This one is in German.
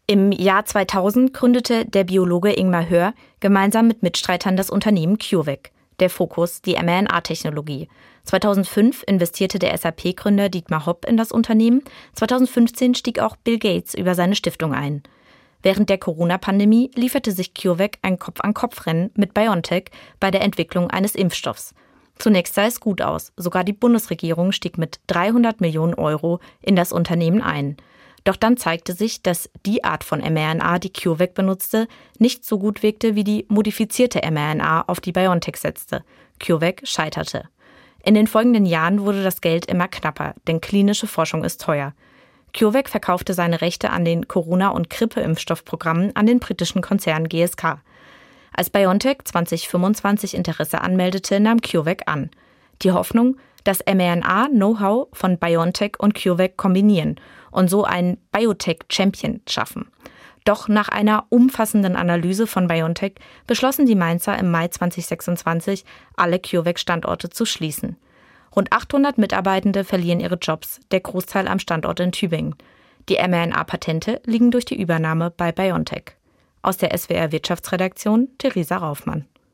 Im Jahr 2000 gründete der Biologe Ingmar Hör gemeinsam mit Mitstreitern das Unternehmen CureVac. Der Fokus die mRNA-Technologie. 2005 investierte der SAP-Gründer Dietmar Hopp in das Unternehmen. 2015 stieg auch Bill Gates über seine Stiftung ein. Während der Corona-Pandemie lieferte sich CureVac ein Kopf-an-Kopf-Rennen mit BioNTech bei der Entwicklung eines Impfstoffs. Zunächst sah es gut aus. Sogar die Bundesregierung stieg mit 300 Millionen Euro in das Unternehmen ein. Doch dann zeigte sich, dass die Art von mRNA, die CureVac benutzte, nicht so gut wirkte, wie die modifizierte mRNA, auf die BioNTech setzte. CureVac scheiterte. In den folgenden Jahren wurde das Geld immer knapper, denn klinische Forschung ist teuer. CureVac verkaufte seine Rechte an den Corona- und Grippe-Impfstoffprogrammen an den britischen Konzern GSK. Als BioNTech 2025 Interesse anmeldete, nahm CureVac an. Die Hoffnung, das mRNA-Know-how von BioNTech und CureVac kombinieren und so einen Biotech-Champion schaffen. Doch nach einer umfassenden Analyse von BioNTech beschlossen die Mainzer im Mai 2026, alle CureVac-Standorte zu schließen. Rund 800 Mitarbeitende verlieren ihre Jobs, der Großteil am Standort in Tübingen. Die mRNA-Patente liegen durch die Übernahme bei BioNTech. Aus der SWR Wirtschaftsredaktion Theresa Raufmann.